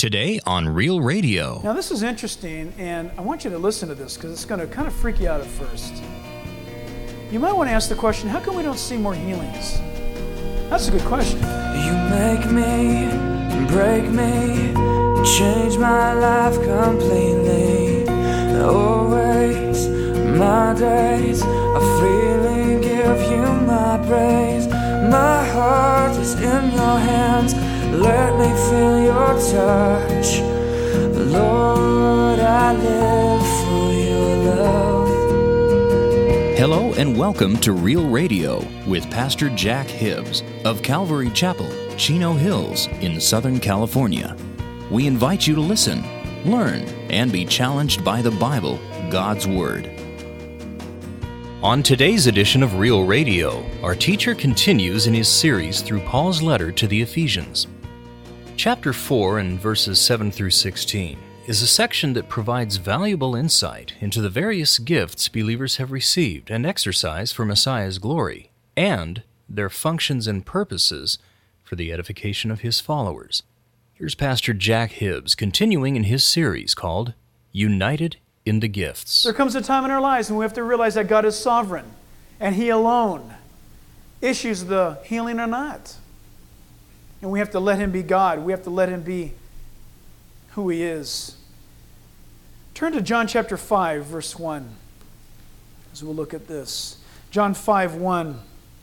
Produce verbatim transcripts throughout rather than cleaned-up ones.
Today on Real Radio. Now this is interesting, and I want you to listen to this because it's going to kind of freak you out at first. You might want to ask the question, how come we don't see more healings? That's a good question. You make me, break me, change my life completely. Always, my days are freely give you my praise. My heart is in your hands. Let me feel your touch. Lord, I live for your love. Hello and welcome to Real Radio with Pastor Jack Hibbs of Calvary Chapel, Chino Hills in Southern California. We invite you to listen, learn, and be challenged by the Bible, God's Word. On today's edition of Real Radio, our teacher continues in his series through Paul's letter to the Ephesians. Chapter four and verses seven through sixteen is a section that provides valuable insight into the various gifts believers have received and exercised for Messiah's glory, and their functions and purposes for the edification of his followers. Here's Pastor Jack Hibbs continuing in his series called United in the Gifts. There comes a time in our lives when we have to realize that God is sovereign, and He alone issues the healing or not. And we have to let Him be God. We have to let Him be who He is. Turn to John chapter five, verse one, as we'll look at this. John five, one.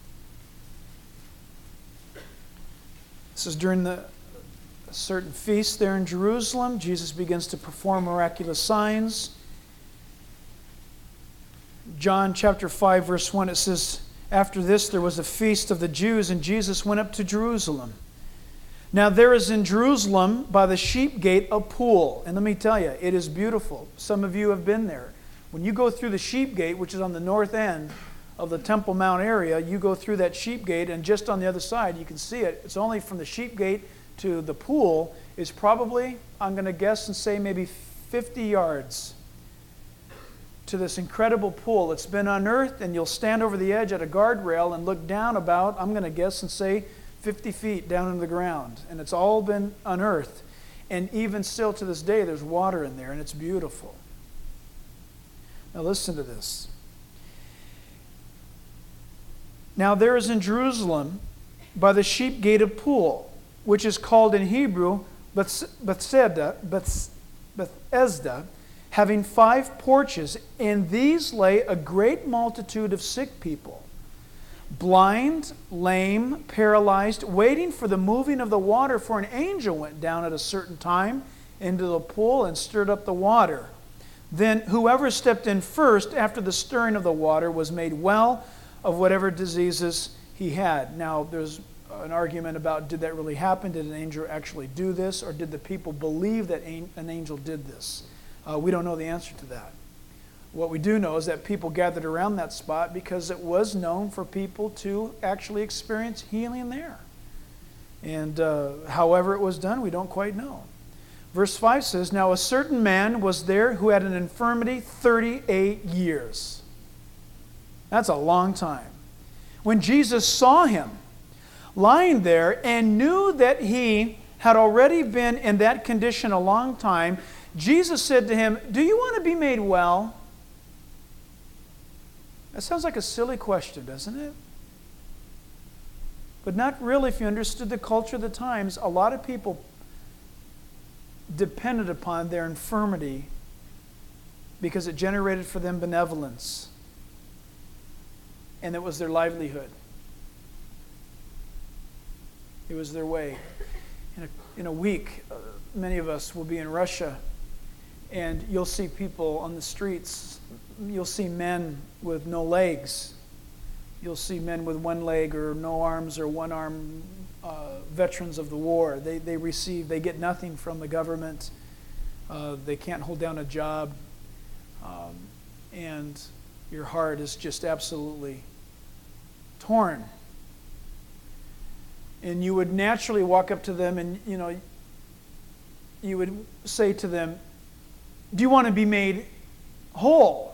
This is during the a certain feast there in Jerusalem. Jesus begins to perform miraculous signs. John chapter five, verse one, it says, after this there was a feast of the Jews, and Jesus went up to Jerusalem. Now there is in Jerusalem by the sheep gate a pool. And let me tell you, it is beautiful. Some of you have been there. When you go through the sheep gate, which is on the north end of the Temple Mount area, you go through that sheep gate, and just on the other side you can see it. It's only from the sheep gate to the pool is probably, I'm going to guess and say maybe fifty yards to this incredible pool. It's been unearthed, and you'll stand over the edge at a guardrail and look down about, I'm going to guess and say, fifty feet down into the ground. And it's all been unearthed. And even still to this day, there's water in there, and it's beautiful. Now listen to this. Now there is in Jerusalem by the sheep gate a pool, which is called in Hebrew Bethesda, Bethesda, having five porches. In these lay a great multitude of sick people, blind, lame, paralyzed, waiting for the moving of the water. For an angel went down at a certain time into the pool and stirred up the water. Then whoever stepped in first after the stirring of the water was made well of whatever diseases he had. Now there's an argument about, did that really happen? Did an angel actually do this? Or did the people believe that an angel did this? Uh, we don't know the answer to that. What we do know is that people gathered around that spot because it was known for people to actually experience healing there. And uh, however it was done, we don't quite know. Verse five says, now a certain man was there who had an infirmity thirty-eight years. That's a long time. When Jesus saw him lying there and knew that he had already been in that condition a long time, Jesus said to him, do you want to be made well? That sounds like a silly question, doesn't it? But not really if you understood the culture of the times. A lot of people depended upon their infirmity because it generated for them benevolence. And it was their livelihood. It was their way. In a, in a week, uh, many of us will be in Russia, and you'll see people on the streets. You'll see men with no legs. You'll see men with one leg or no arms or one arm, uh, veterans of the war. They they receive, they get nothing from the government. Uh, they can't hold down a job. Um, and your heart is just absolutely torn. And you would naturally walk up to them and, you know, you would say to them, do you want to be made whole?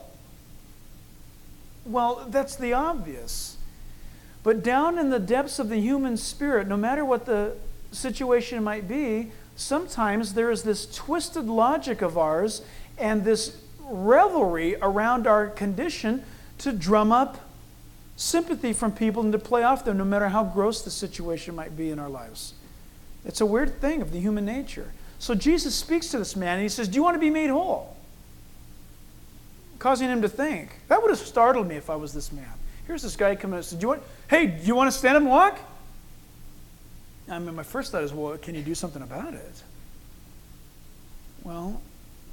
Well, that's the obvious. But down in the depths of the human spirit, no matter what the situation might be, sometimes there is this twisted logic of ours and this revelry around our condition to drum up sympathy from people and to play off them no matter how gross the situation might be in our lives. It's a weird thing of the human nature. So Jesus speaks to this man and he says, do you want to be made whole? Causing him to think. That would have startled me if I was this man. Here's this guy coming and says, do you want, hey, do you want to stand up and walk? I mean, my first thought is, well, can you do something about it? Well,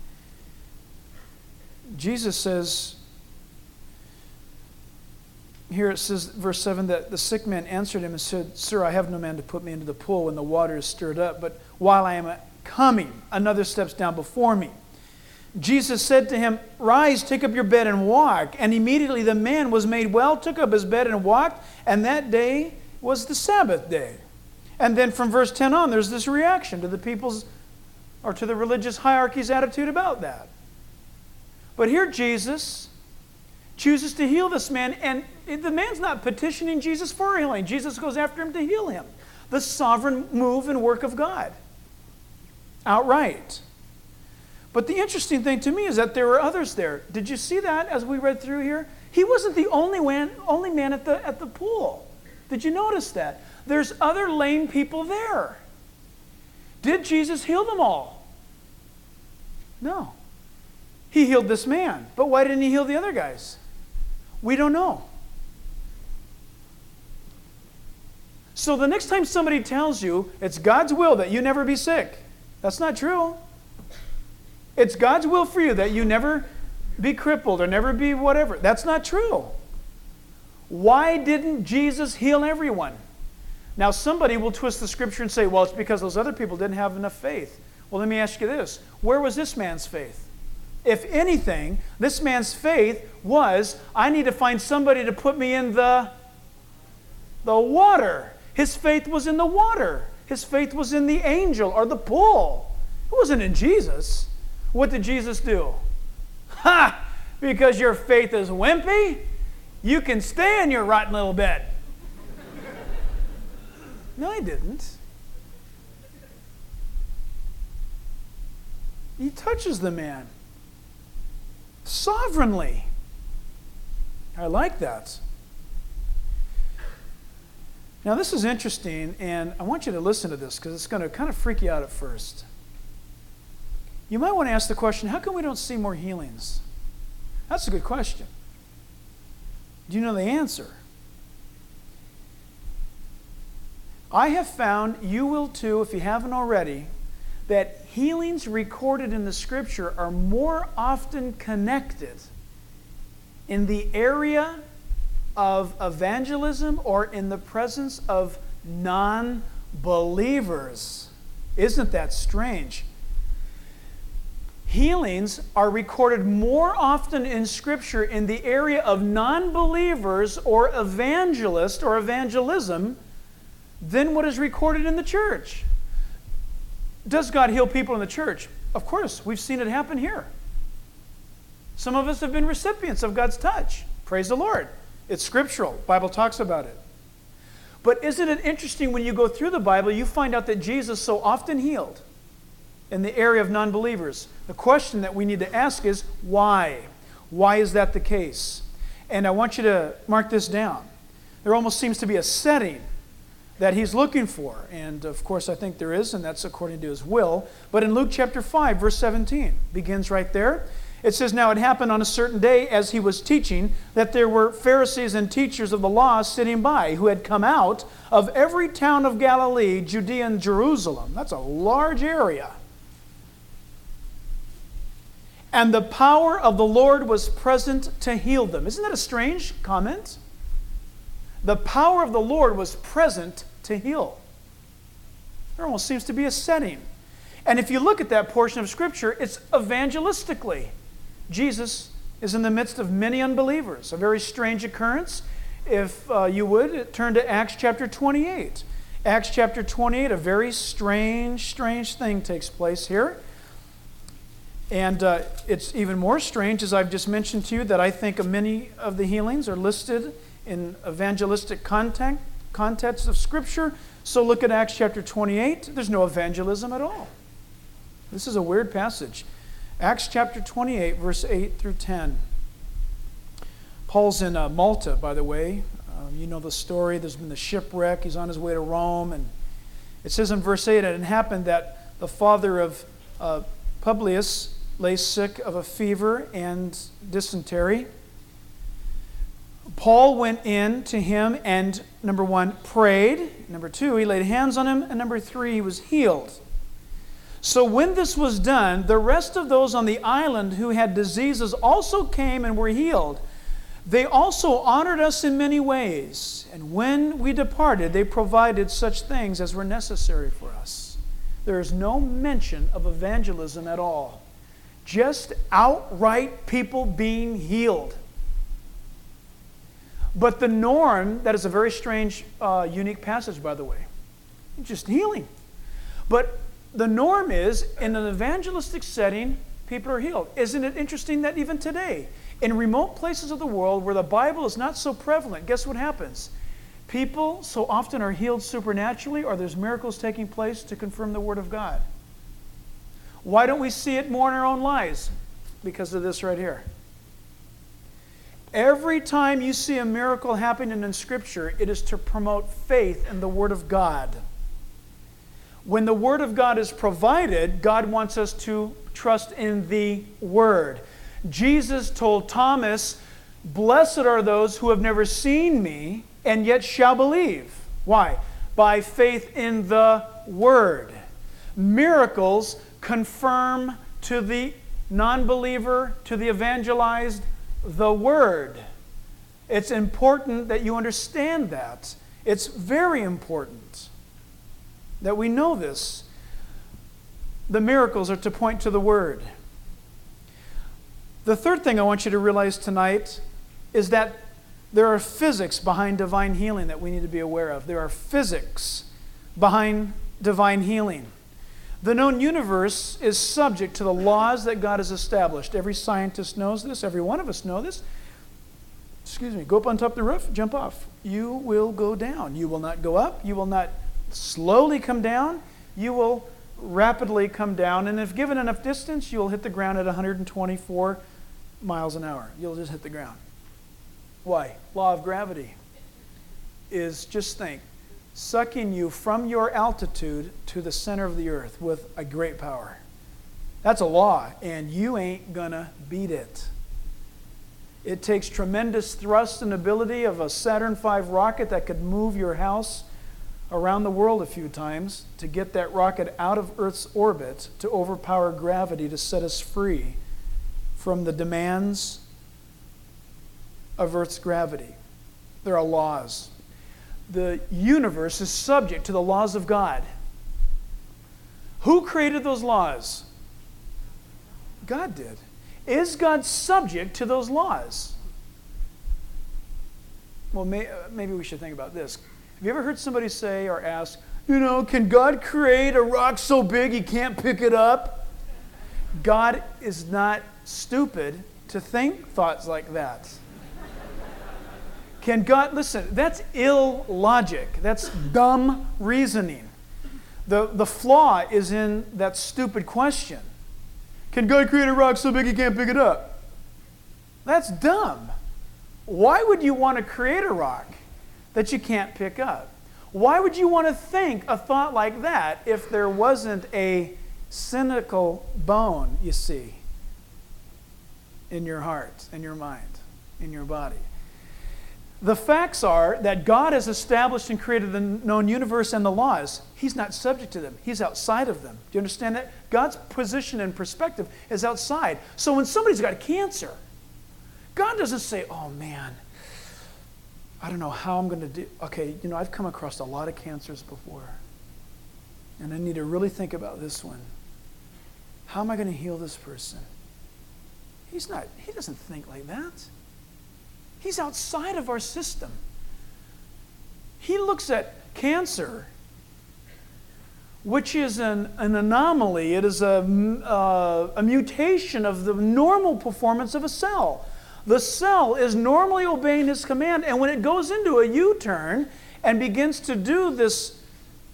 Jesus says, here it says, verse seven, that the sick man answered him and said, Sir, I have no man to put me into the pool when the water is stirred up, but while I am coming, another steps down before me. Jesus said to him, Rise, take up your bed and walk. And immediately the man was made well, took up his bed and walked, and that day was the Sabbath day. And then from verse ten on, there's this reaction to the people's, or to the religious hierarchy's attitude about that. But here Jesus chooses to heal this man, and the man's not petitioning Jesus for healing. Jesus goes after him to heal him. The sovereign move and work of God. Outright. But the interesting thing to me is that there were others there. Did you see that as we read through here? He wasn't the only man, only man at the, at the pool. Did you notice that? There's other lame people there. Did Jesus heal them all? No. He healed this man. But why didn't he heal the other guys? We don't know. So the next time somebody tells you it's God's will that you never be sick, that's not true. It's God's will for you that you never be crippled or never be whatever. That's not true. Why didn't Jesus heal everyone? Now somebody will twist the scripture and say, well, it's because those other people didn't have enough faith. Well, let me ask you this. Where was this man's faith? If anything, this man's faith was, I need to find somebody to put me in the, the water. His faith was in the water. His faith was in the angel or the pool. It wasn't in Jesus. What did Jesus do? Ha! Because your faith is wimpy, you can stay in your rotten little bed. No, he didn't. He touches the man sovereignly. I like that. Now this is interesting, and I want you to listen to this because it's going to kind of freak you out at first. You might want to ask the question, how come we don't see more healings? That's a good question. Do you know the answer? I have found, you will too, if you haven't already, that healings recorded in the Scripture are more often connected in the area of evangelism or in the presence of non-believers. Isn't that strange? Healings are recorded more often in Scripture in the area of non-believers or evangelist or evangelism than what is recorded in the church. Does God heal people in the church? Of course, we've seen it happen here. Some of us have been recipients of God's touch. Praise the Lord. It's scriptural. The Bible talks about it. But isn't it interesting when you go through the Bible, you find out that Jesus so often healed in the area of non-believers. The question that we need to ask is, why? Why is that the case? And I want you to mark this down. There almost seems to be a setting that he's looking for. And of course I think there is, and that's according to his will. But in Luke chapter five, verse seventeen, begins right there. It says, Now it happened on a certain day as he was teaching that there were Pharisees and teachers of the law sitting by who had come out of every town of Galilee, Judea, and Jerusalem. That's a large area. And the power of the Lord was present to heal them. Isn't that a strange comment? The power of the Lord was present to heal. There almost seems to be a setting. And if you look at that portion of Scripture, it's evangelistically. Jesus is in the midst of many unbelievers. A very strange occurrence. If uh, you would, turn to Acts chapter twenty-eight. Acts chapter twenty-eight, a very strange, strange thing takes place here. And uh, it's even more strange, as I've just mentioned to you, that I think many of the healings are listed in evangelistic context, context of Scripture. So look at Acts chapter twenty-eight. There's no evangelism at all. This is a weird passage. Acts chapter twenty-eight, verse eight through ten. Paul's in uh, Malta, by the way. Um, you know the story. There's been the shipwreck. He's on his way to Rome. And it says in verse eight, and it happened that the father of uh, Publius lay sick of a fever and dysentery. Paul went in to him and, number one, prayed. Number two, he laid hands on him. And number three, he was healed. So when this was done, the rest of those on the island who had diseases also came and were healed. They also honored us in many ways. And when we departed, they provided such things as were necessary for us. There is no mention of evangelism at all. Just outright people being healed. But the norm, that is a very strange, uh, unique passage, by the way. Just healing. But the norm is, in an evangelistic setting, people are healed. Isn't it interesting that even today, in remote places of the world where the Bible is not so prevalent, guess what happens? People so often are healed supernaturally, or there's miracles taking place to confirm the Word of God. Why don't we see it more in our own lives? Because of this right here. Every time you see a miracle happening in Scripture, it is to promote faith in the Word of God. When the Word of God is provided, God wants us to trust in the Word. Jesus told Thomas, "Blessed are those who have never seen me and yet shall believe." Why? By faith in the Word. Miracles confirm to the non-believer, to the evangelized, the Word. It's important that you understand that. It's very important that we know this. The miracles are to point to the Word. The third thing I want you to realize tonight is that there are physics behind divine healing that we need to be aware of. There are physics behind divine healing. The known universe is subject to the laws that God has established. Every scientist knows this. Every one of us know this. Excuse me. Go up on top of the roof, jump off. You will go down. You will not go up. You will not slowly come down. You will rapidly come down. And if given enough distance, you will hit the ground at one hundred twenty-four miles an hour. You'll just hit the ground. Why? Law of gravity is, just think, sucking you from your altitude to the center of the earth with a great power. That's a law, and you ain't gonna beat it. It takes tremendous thrust and ability of a Saturn five rocket that could move your house around the world a few times to get that rocket out of Earth's orbit to overpower gravity to set us free from the demands of Earth's gravity. There are laws. The universe is subject to the laws of God. Who created those laws? God did. Is God subject to those laws? Well, may, maybe we should think about this. Have you ever heard somebody say or ask, you know, can God create a rock so big he can't pick it up? God is not stupid to think thoughts like that. Can God, listen, that's ill logic. That's dumb reasoning. The, the flaw is in that stupid question. Can God create a rock so big he can't pick it up? That's dumb. Why would you want to create a rock that you can't pick up? Why would you want to think a thought like that if there wasn't a cynical bone, you see, in your heart, in your mind, in your body? The facts are that God has established and created the known universe and the laws. He's not subject to them. He's outside of them. Do you understand that? God's position and perspective is outside. So when somebody's got cancer, God doesn't say, oh man, I don't know how I'm going to do. Okay, you know, I've come across a lot of cancers before. And I need to really think about this one. How am I going to heal this person? He's not, he doesn't think like that. He's outside of our system. He looks at cancer, which is an, an anomaly. It is a, uh, a mutation of the normal performance of a cell. The cell is normally obeying his command, and when it goes into a U-turn and begins to do this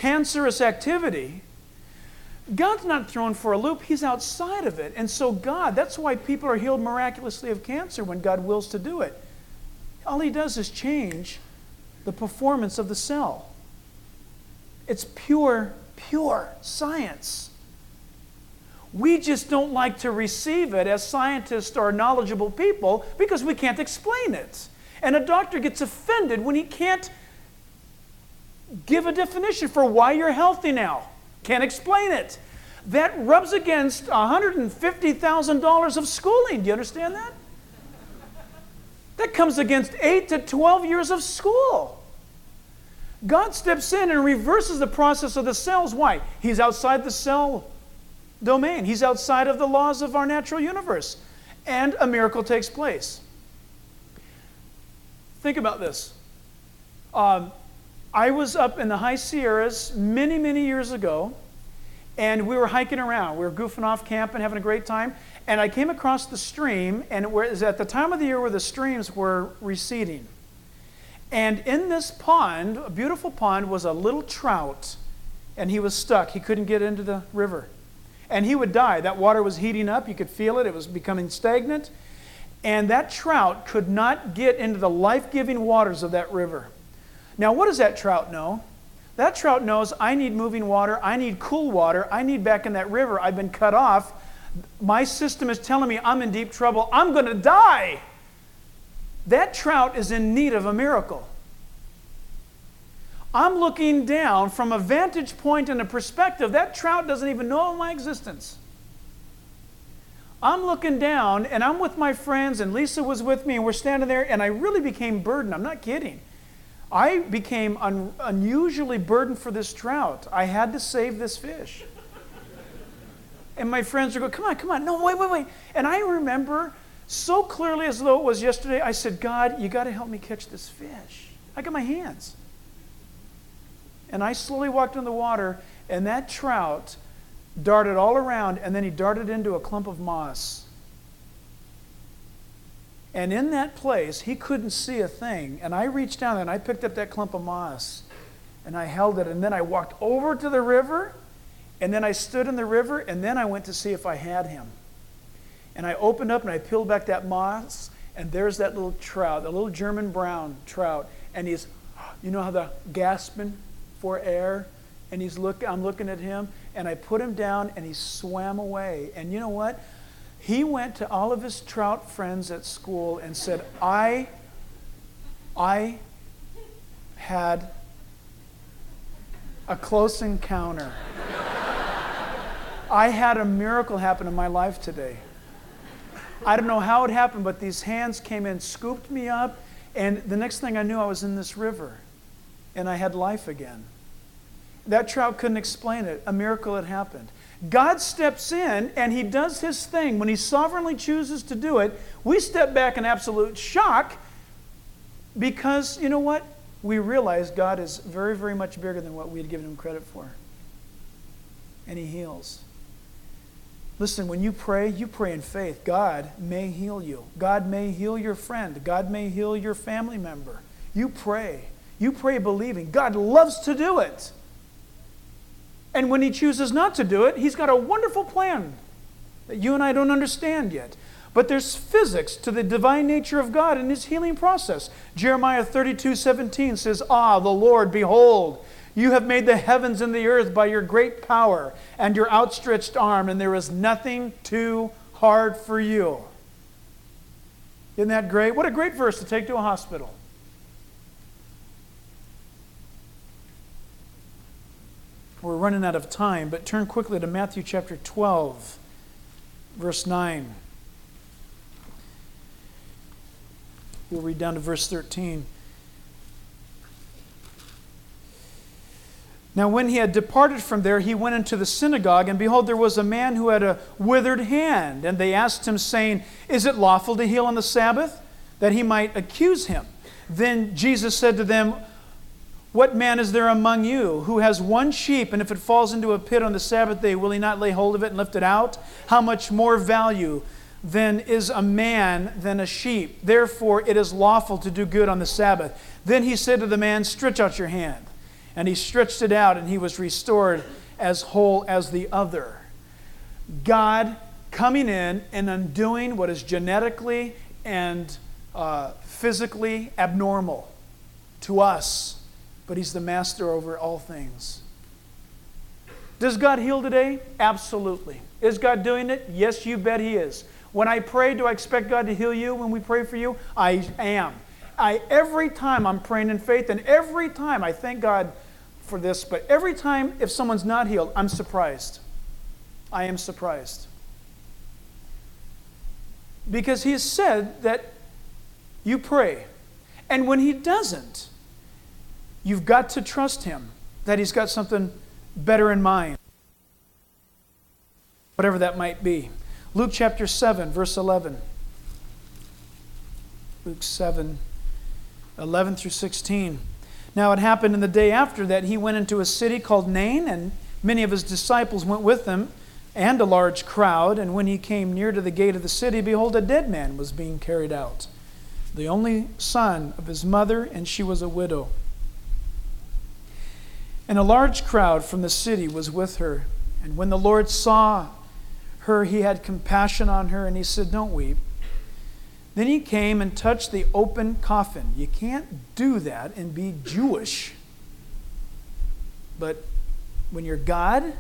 cancerous activity, God's not thrown for a loop. He's outside of it. And so God, that's why people are healed miraculously of cancer when God wills to do it. All He does is change the performance of the cell. It's pure, pure science. We just don't like to receive it as scientists or knowledgeable people because we can't explain it. And a doctor gets offended when he can't give a definition for why you're healthy now. Can't explain it. That rubs against one hundred fifty thousand dollars of schooling. Do you understand that? That comes against eight to twelve years of school. God steps in and reverses the process of the cells. Why? He's outside the cell domain. He's outside of the laws of our natural universe. And a miracle takes place. Think about this. Um, I was up in the high Sierras many, many years ago, and we were hiking around. We were goofing off, camping, having a great time. And I came across the stream, and it was at the time of the year where the streams were receding. And in this pond, a beautiful pond, was a little trout, and he was stuck. He couldn't get into the river. And he would die. That water was heating up. You could feel it. It was becoming stagnant. And that trout could not get into the life-giving waters of that river. Now, what does that trout know? That trout knows, I need moving water, I need cool water, I need back in that river, I've been cut off. My system is telling me I'm in deep trouble, I'm going to die. That trout is in need of a miracle. I'm looking down from a vantage point and a perspective. That trout doesn't even know of my existence. I'm looking down, and I'm with my friends, and Lisa was with me, and we're standing there, and I really became burdened. I'm not kidding. I became un- unusually burdened for this trout. I had to save this fish. And my friends would go, come on, come on. No, wait, wait, wait. And I remember so clearly as though it was yesterday, I said, God, you got to help me catch this fish. I got my hands. And I slowly walked in the water, and that trout darted all around, and then he darted into a clump of moss. And in that place, he couldn't see a thing. And I reached down and I picked up that clump of moss, and I held it, and then I walked over to the river, and then I stood in the river, and then I went to see if I had him. And I opened up and I peeled back that moss, and there's that little trout, the little German brown trout, and he's, you know how the gasping for air, and he's look. I'm looking at him, and I put him down, and he swam away. And you know what? He went to all of his trout friends at school and said, I, I had a close encounter. I had a miracle happen in my life today. I don't know how it happened, but these hands came in, scooped me up, and the next thing I knew, I was in this river, and I had life again. That trout couldn't explain it. A miracle had happened. God steps in, and He does His thing. When He sovereignly chooses to do it, we step back in absolute shock because, you know what? We realize God is very, very much bigger than what we had given Him credit for. And He heals. Listen, when you pray, you pray in faith. God may heal you. God may heal your friend. God may heal your family member. You pray. You pray believing. God loves to do it. And when He chooses not to do it, He's got a wonderful plan that you and I don't understand yet. But there's physics to the divine nature of God in His healing process. Jeremiah thirty-two seventeen says, Ah, the Lord, behold, you have made the heavens and the earth by your great power and your outstretched arm, and there is nothing too hard for you. Isn't that great? What a great verse to take to a hospital. We're running out of time, but turn quickly to Matthew chapter twelve, verse nine. We'll read down to verse thirteen. Now when he had departed from there, he went into the synagogue, and behold, there was a man who had a withered hand. And they asked him, saying, Is it lawful to heal on the Sabbath? That he might accuse him. Then Jesus said to them, What man is there among you who has one sheep, and if it falls into a pit on the Sabbath day, will he not lay hold of it and lift it out? How much more value then is a man than a sheep? Therefore it is lawful to do good on the Sabbath. Then he said to the man, Stretch out your hand. And he stretched it out, and he was restored as whole as the other. God coming in and undoing what is genetically and uh, physically abnormal to us. But he's the master over all things. Does God heal today? Absolutely. Is God doing it? Yes, you bet he is. When I pray, do I expect God to heal you when we pray for you? I am. I every time I'm praying in faith, and every time I thank God for this, but every time if someone's not healed, I'm surprised. I am surprised. Because he has said that you pray. And when he doesn't, you've got to trust him that he's got something better in mind. Whatever that might be. Luke chapter seven, verse eleven. Luke seven, eleven through sixteen. Now it happened in the day after that he went into a city called Nain, and many of his disciples went with him, and a large crowd. And when he came near to the gate of the city, behold, a dead man was being carried out, the only son of his mother, and she was a widow. And a large crowd from the city was with her. And when the Lord saw her, he had compassion on her, and he said, "Don't weep." Then he came and touched the open coffin. You can't do that and be Jewish. But when you're God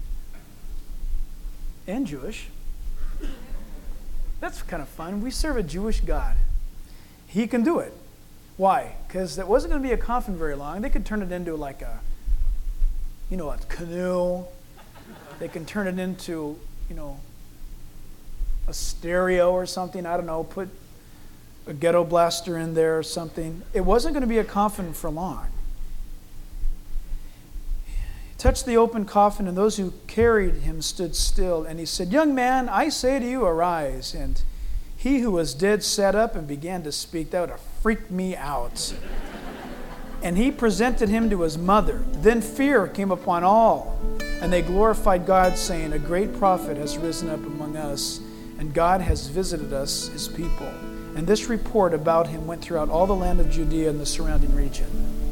and Jewish, that's kind of fun. We serve a Jewish God. He can do it. Why? Because it wasn't going to be a coffin very long. They could turn it into like a, you know, a canoe. They can turn it into, you know, a stereo or something. I don't know, put a ghetto blaster in there or something. It wasn't going to be a coffin for long. He touched the open coffin, and those who carried him stood still. And he said, "Young man, I say to you, arise." And he who was dead sat up and began to speak. That would have freaked me out. And he presented him to his mother. Then fear came upon all, and they glorified God, saying, "A great prophet has risen up among us, and God has visited us, his people." And this report about him went throughout all the land of Judea and the surrounding region.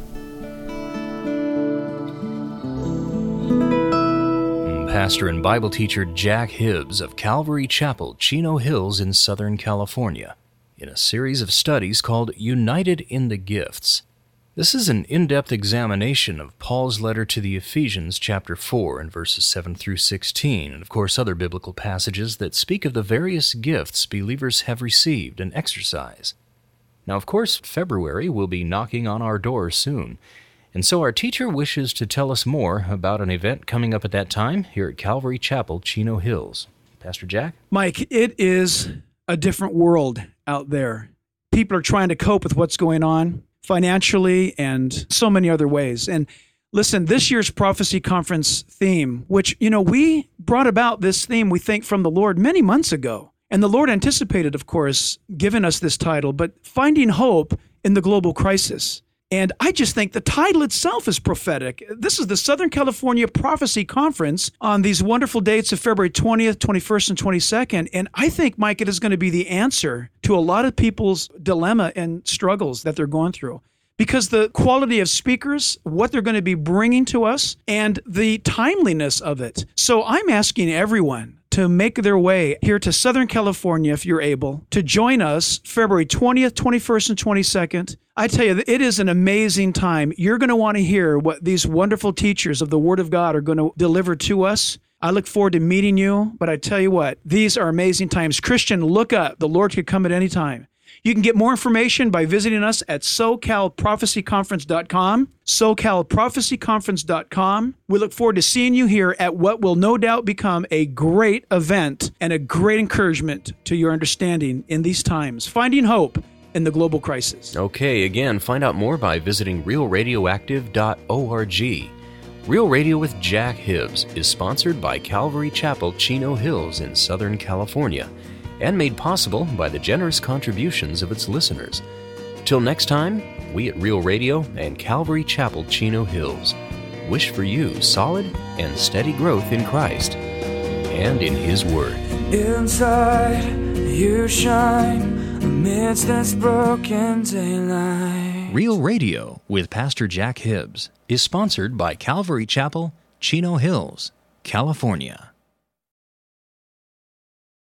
Pastor and Bible teacher Jack Hibbs of Calvary Chapel, Chino Hills in Southern California, in a series of studies called United in the Gifts. This is an in-depth examination of Paul's letter to the Ephesians, chapter four, and verses seven through sixteen, and of course other biblical passages that speak of the various gifts believers have received and exercise. Now, of course, February will be knocking on our door soon, and so our teacher wishes to tell us more about an event coming up at that time here at Calvary Chapel, Chino Hills. Pastor Jack? Mike, it is a different world out there. People are trying to cope with what's going on financially and so many other ways. And listen, this year's prophecy conference theme, which, you know, we brought about this theme, we think, from the Lord many months ago. And the Lord anticipated, of course, giving us this title, but finding hope in the global crisis. And I just think the title itself is prophetic. This is the Southern California Prophecy Conference on these wonderful dates of February twentieth, twenty-first, and twenty-second. And I think, Mike, it is going to be the answer to a lot of people's dilemma and struggles that they're going through. Because the quality of speakers, what they're going to be bringing to us, and the timeliness of it. So I'm asking everyone to make their way here to Southern California, if you're able, to join us February twentieth, twenty-first, and twenty-second. I tell you, it is an amazing time. You're going to want to hear what these wonderful teachers of the Word of God are going to deliver to us. I look forward to meeting you, but I tell you what, these are amazing times. Christian, look up. The Lord could come at any time. You can get more information by visiting us at so cal prophecy conference dot com, so cal prophecy conference dot com. We look forward to seeing you here at what will no doubt become a great event and a great encouragement to your understanding in these times, finding hope in the global crisis. Okay, again, find out more by visiting real radioactive dot org. Real Radio with Jack Hibbs is sponsored by Calvary Chapel, Chino Hills in Southern California, and made possible by the generous contributions of its listeners. Till next time, we at Real Radio and Calvary Chapel, Chino Hills wish for you solid and steady growth in Christ and in His Word. Inside, you shine amidst this broken daylight. Real Radio with Pastor Jack Hibbs is sponsored by Calvary Chapel, Chino Hills, California.